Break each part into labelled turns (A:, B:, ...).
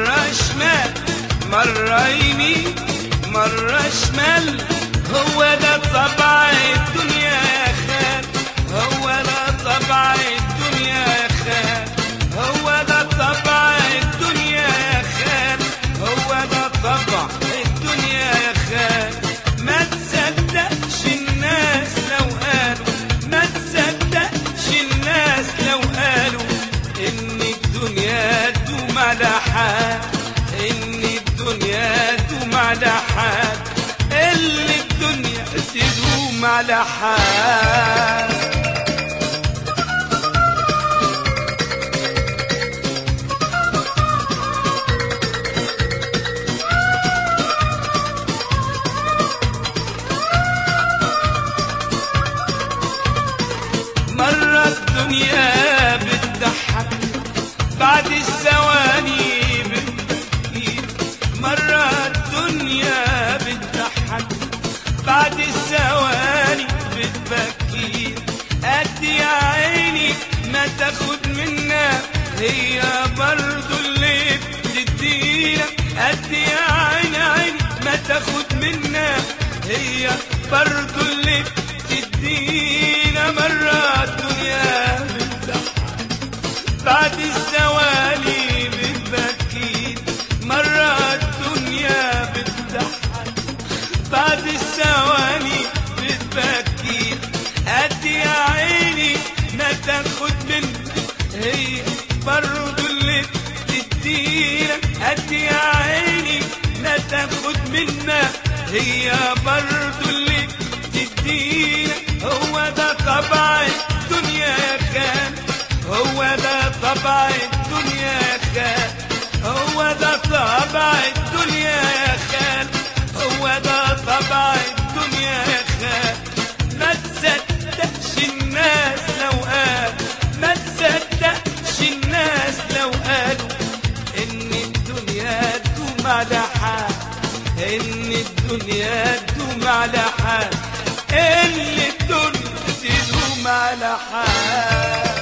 A: مرة شمال مرة يمين مرة شمال، هو ده طبع الدنيا يا خال، هو ده طبع الدنيا يا خال، هو ده طبع الدنيا يا خال، هو ده طبع الدنيا يا خال. ما تصدقش الناس لو قالوا، ما تصدقش الناس لو قالوا إن الدنيا تدوم على حال، إن الدنيا تدوم على حال، اللي الدنيا تدوم على حال. مرة الدنيا بتضحك بعد الثواني بتبكي، مرة الدنيا بتضحك بعد الثواني بتبكي، قد يا عيني ما تاخد منا هي برضو اللي بتدينا، قد يا عيني ما تاخد منا هي برضو اللي بتدينا. مرة الدنيا بتضحك بعد الثواني بتبكي، مرة الدنيا بتضحك بعد الثواني بتبكي، قد يا عيني ما تاخد منها هي برضو اللي بتدينا، قد يا عيني ما تاخد منها هي برضو اللي بتدينا. هو ده طبع الدنيا يا خال، هو ده طبع الدنيا يا خال، هو ده طبع الدنيا يا خال، هو ده طبع الدنيا يا خال. ما تصدقش الناس لو قالوا، ما تصدقش الناس لو قالوا إن الدنيا تدوم على حال، إن الدنيا تدوم على حال، إن الدنيا تدوم على حال.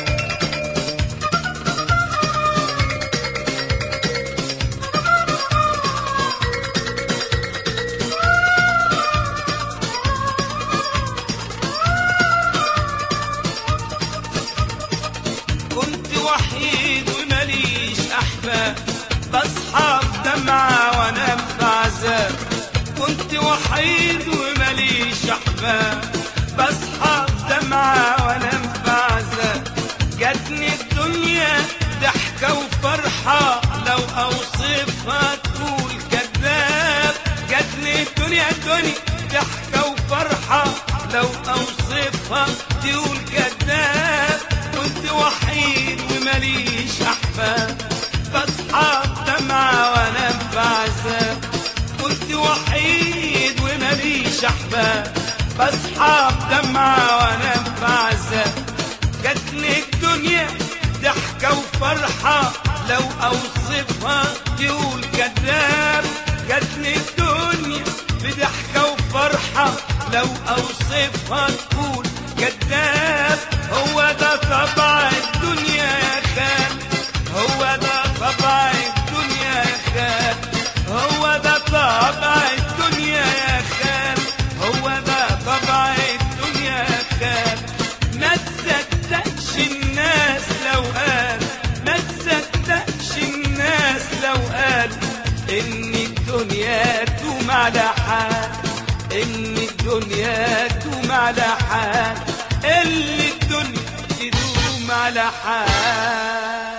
A: كنت وحيد ومليش أحباب، بصحى في دمعة وأنام في عذاب، كنت وحيد ومليش أحباب، بصحى في دمعة وأنام في عذاب. جاتني الدنيا ضحكة وفرحة لو أوصفها تقول كذاب، جاتني الدنيا ضحكة وفرحة لو أوصفها تقول كذاب. كنت وحيد ومليش أحباب، بصحى بدمعة وأنام في عذاب، كنت وحيد ومليش أحباب، بصحى بدمعة وأنام في عذاب. جاتني الدنيا ضحكة وفرحة لو أوصفها تقول كذاب، جاتني الدنيا بضحكة وفرحة لو أوصفها تقول كذاب. هو ده طبع الدنيا يا خال، هو ده طبع الدنيا يا خال، هو ده طبع الدنيا يا خال، هو ده طبع الدنيا يا خال. ما تصدقش الناس لو قالوا، ما تصدقش الناس لو قالوا إن الدنيا تدوم على حال، إن الدنيا تدوم على حال، اللي الدنيا تدوم على حال.